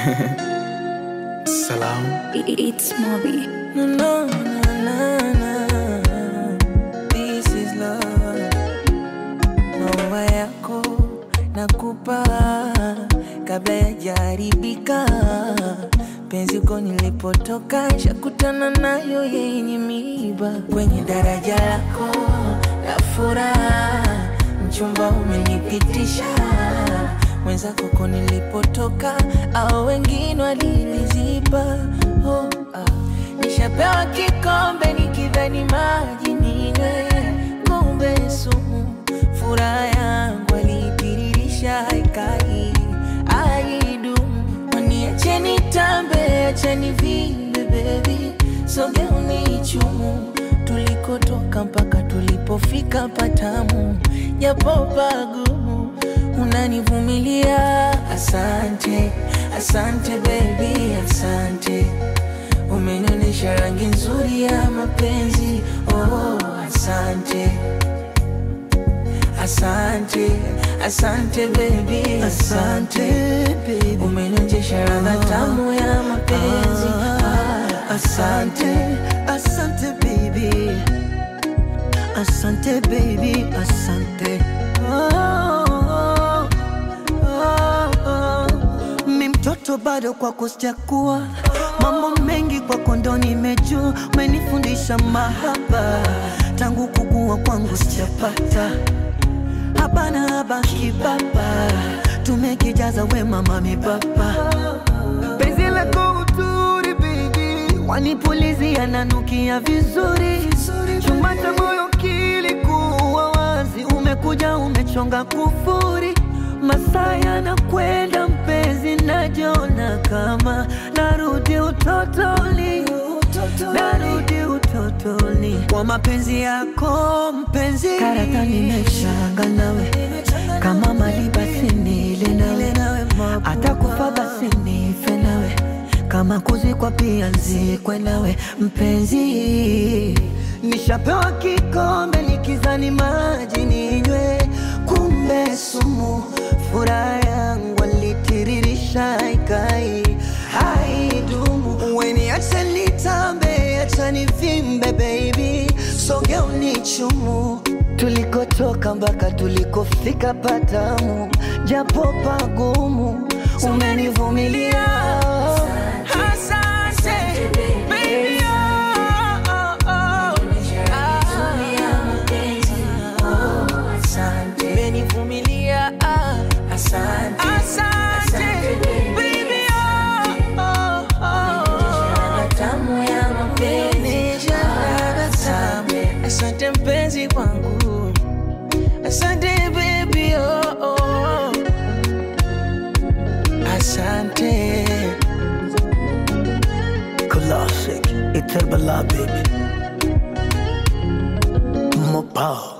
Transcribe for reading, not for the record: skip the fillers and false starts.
Salam. It's Moby. No, no, no, no, no. This is love. Maua yako nakupa kabla yajaribika. Penzi uko nilipotoka shakutana nayo yenye miiba. Kwenye daraja lako la furaha mchumba umenipitisha. Mwenzako uko nilipotoka au wengine waliniziba. Nishapewa kikombe nikidhani maji ninywe, kumbe sumu. Furaha yangu alitiririsha haikai aidumu. Waniache nitambe, acha nivimbe baby, soge unichumu. Tulikotoka mpaka tulipofika patamu, japo pagumu unanivumilia. Asante, asante baby, asante. Umenionyesha rangi nzuri ya mapenzi. Oh, asante. Asante, asante baby, asante. Umenionyesha ladha tamu ya mapenzi. Asante, asante baby, asante baby, asante. Mi mtoto bado kwako sijakuwa, mambo mengi kwako ndo nimejua. Umenifundisha mahaba, tangu kukua kwangu sijapata. Hapana habaki baba, tumekijaza wema mami baba. Penzi lako uturi baby, wanipulizia nanukia vizuri. Chumba cha moyo kilikuwa wazi, umekuja umechonga kufuri. Masaa yanakwenda mpenzi, najiona kama narudi utotoni. Narudi utotoni kwa mapenzi yako mpenzi. Karata nimeshanga nawe, kama mali basi nile nawe. Hata kufa basi nife nawe, kama kuzikwa pia nzikwe nawe mpenzi. Nishapewa kikombe nikizani maji ninywe, kumbe sumu. Furaha yangu alitiririsha haikai haidumu. Weniache nitambe, acha nivimbe baby, soge unichumu. Tulikotoka mpaka tulikofika patamu, japo pagumu umenivumilia. Asante baby, asante. Umenivumilia. Asante, asante baby, tamu ya mapenzi. Asante mpenzi wangu, asante baby, asante. Classic, Iterbala baby, Mopao.